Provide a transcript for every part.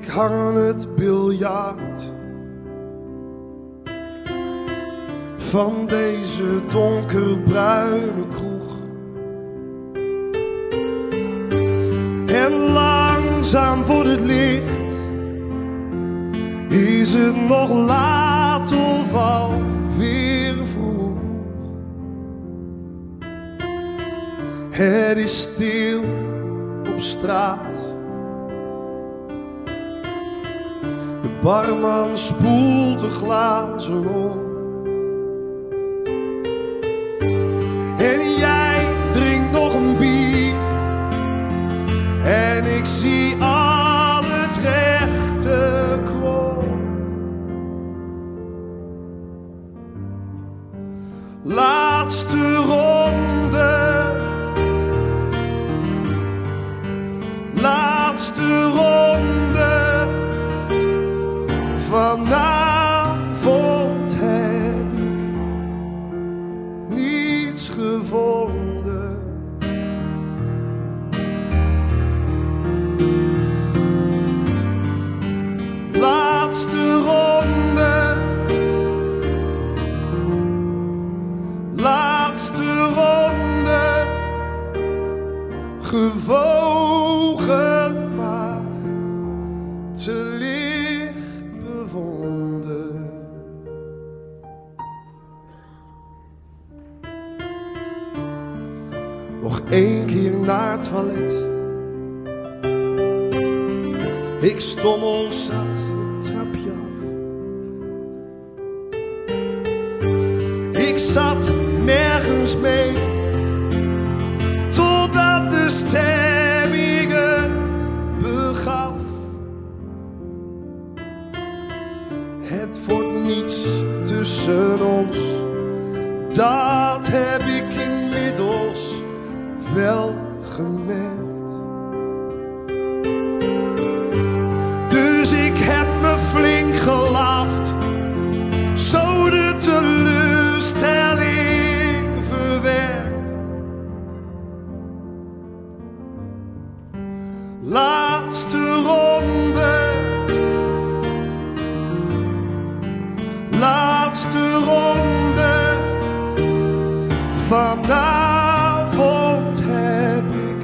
Ik hang aan het biljart van deze donkerbruine kroeg. En langzaam wordt het licht. Is het nog laat of alweer vroeg? Het is stil op straat. De barman spoelt de glazen om. En jij drinkt nog een bier. En ik zie al het rechte krom. Laatste ronde. Laatste ronde. Vanavond heb ik niets gevonden. Laatste ronde. Laatste ronde. Gewogen maar te licht bevonden. Nog 1 keer naar het toilet. Ik stommel zat het trapje af. Ik zat nergens mee, totdat de stemming het begaf. Het wordt niets tussen ons, dat heb ik inmiddels wel gemerkt. Dus ik heb me flink gelaafd, zo de teleurstelling verwerkt. Laatste ronde. Laatste ronde. Vanavond heb ik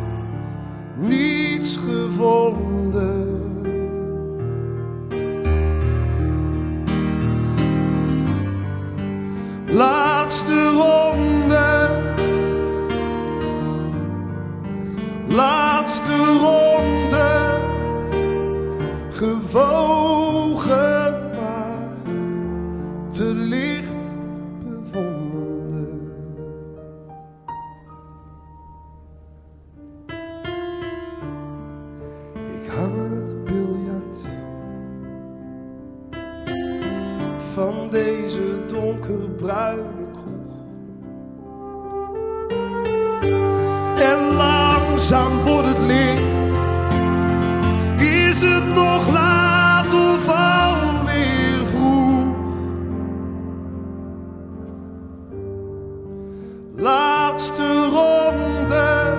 niets gevonden. Laatste ronde. Laatste ronde. Gewogen maar te licht bevonden. Ik hang aan het biljart van deze donkerbruine kroeg. En langzaam wordt het licht. Is het nog laat of alweer vroeg? Laatste ronde.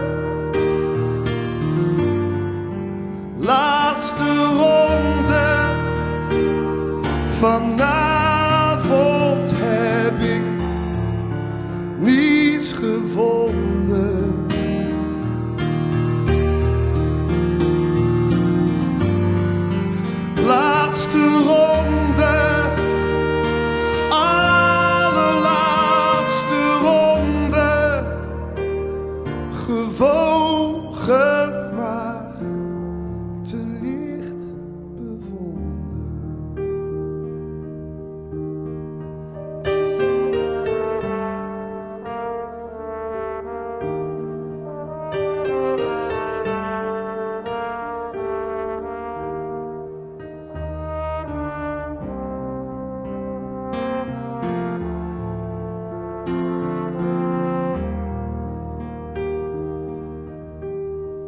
Laatste ronde. Vanavond heb ik niets gevonden. Laatste ronde, allerlaatste ronde, gewogen maar te licht bevonden.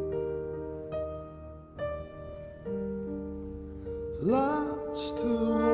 Laatste ronde.